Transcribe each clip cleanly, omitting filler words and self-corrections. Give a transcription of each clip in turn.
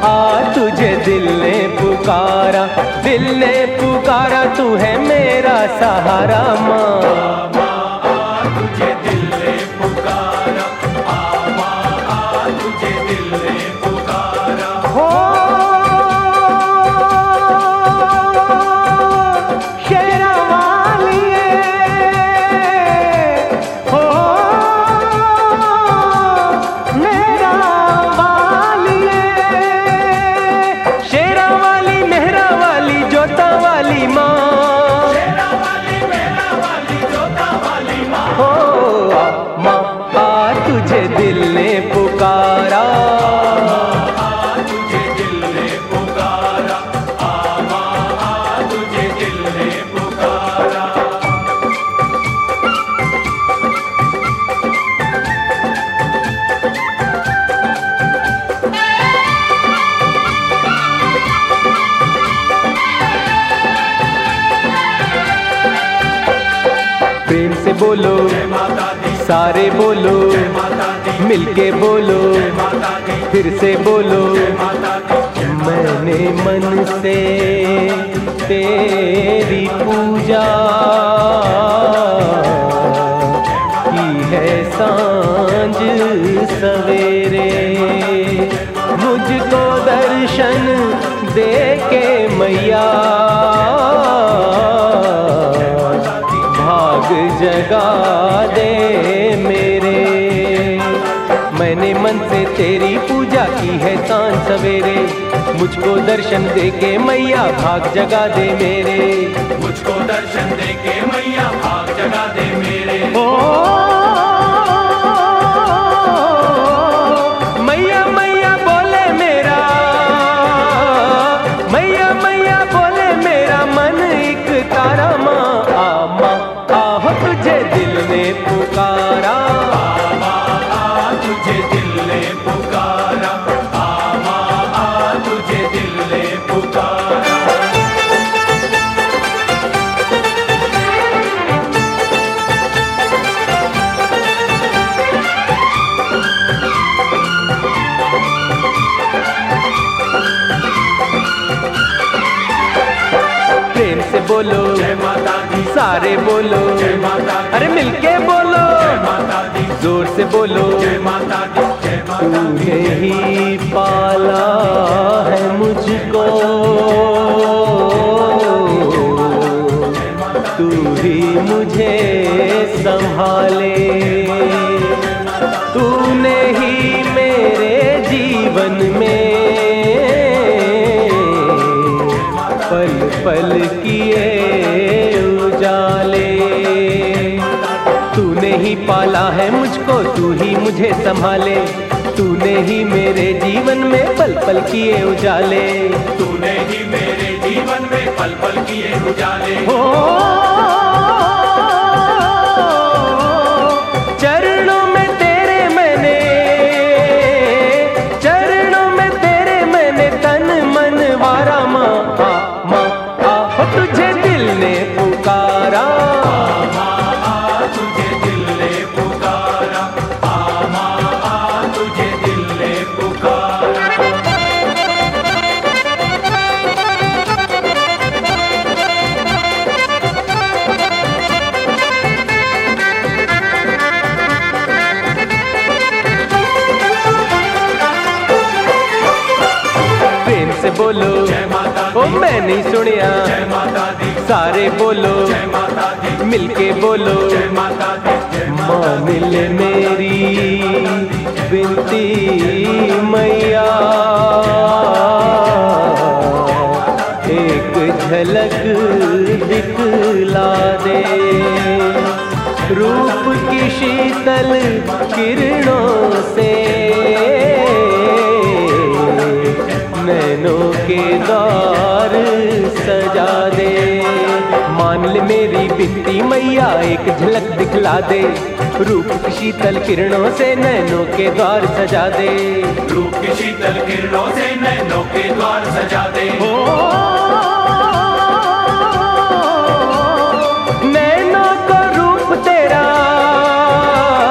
आ तुझे दिल ने पुकारा, दिल ने पुकारा, तू है मेरा सहारा माँ। तुझे दिल ने पुकारा, माँ तुझे दिल ने पुकारा। हो शेरा वालिए, हो मेरा वालिए, शेरा वाली मेहरा वाली जोता वाली माँ, शेरा वाली मेहरा वाली जोता वाली माँ। हो माँ आ तुझे दिल ने पुकारा, तुझे दिल ने पुकारा, माँ तुझे दिल ने पुकारा। प्रेम से बोलो जय माता दी, सारे बोलो, जय माता दी, मिलके बोलो, जय माता दी, फिर से बोलो, जय माता दी। मैंने मन से तेरी पूजा की है सांझ सवेरे, मुझको दर्शन दे के मैया भाग जगा दे मेरे। मैंने मन से तेरी पूजा की है सांझ सवेरे, मुझको दर्शन दे के मैया भाग जगा दे मेरे। मुझको दर्शन दे के मैया भाग जगा दे मेरे। ओ मैया मैया बोले मेरा, मैया मैया बोले मेरा मन एक तारा माँ। माँ आहो तुझे दिल ने पुकारा, तुझे दिल ने पुकारा, माँ तुझे दिल ने पुकारा। प्रेम से बोलो जय माता दी, सारे बोलो, जय माता दी, अरे मिलके बोलो, जय माता दी, जोर से बोलो, जय माता दी, जय माता दी। तूने ही पाला है मुझको, तू ही मुझे संभाले, तूने ही मेरे जीवन में पल पल किए उजाले। तूने ही पाला है मुझको, तू ही मुझे संभाले, तूने ही मेरे जीवन में पल पल किए उजाले। तूने ही मेरे जीवन में पल पल किए उजाले। हो चरणों में तेरे मैंने, चरणों में तेरे मैंने तन मन वारा माँ। माँ तुझे दिल ने पुकारा, तुझे दिल ने पुकारा, माँ तुझे दिल ने पुकारा। प्रेम से बोलो, जय माता दी, ओ मैं नहीं सुनिया, जय माता दी, सारे बोलो, जय माता दी, मिलके बोलो, जय माता दी, जय मान ले मेरी विनती मैया, एक झलक दिखला दे, रूप की शीतल किरणों से नैनों के द्वार सजा दे। मान ले मेरी बिनती मैया, एक झलक दिखला दे, रूप की शीतल किरणों से नैनों के द्वार सजा दे। रूप की शीतल किरणों से नैनों के द्वार सजा दे। नैनों को रूप तेरा,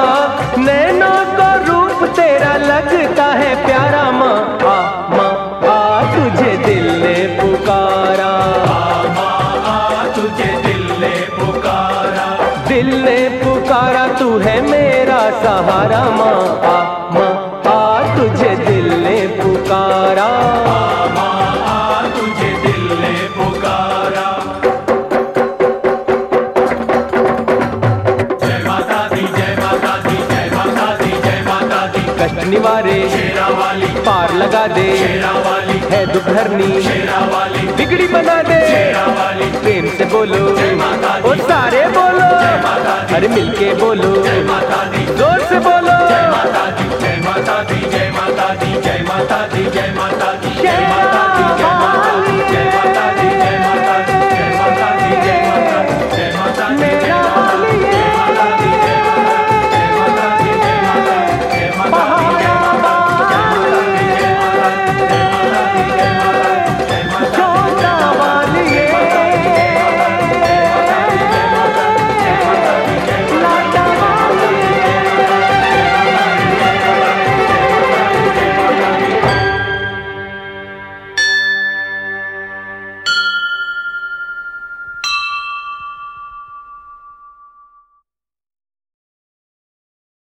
नैनों को रूप तेरा लगता है प्यारा माँ। माँ शेरा वाली, पार लगा दे, शेरा वाली, है दुख हरनी, शेरा वाली, बिगड़ी बना दे, शेरा वाली, प्रेम से बोलो, जय माता दी, ओ सारे बोलो, जय माता दी, अरे मिलके बोलो, जय माता दी, जोर से बोलो, जय माता दी, जय माता दी, जय माता दी, जय माता दी, जय माता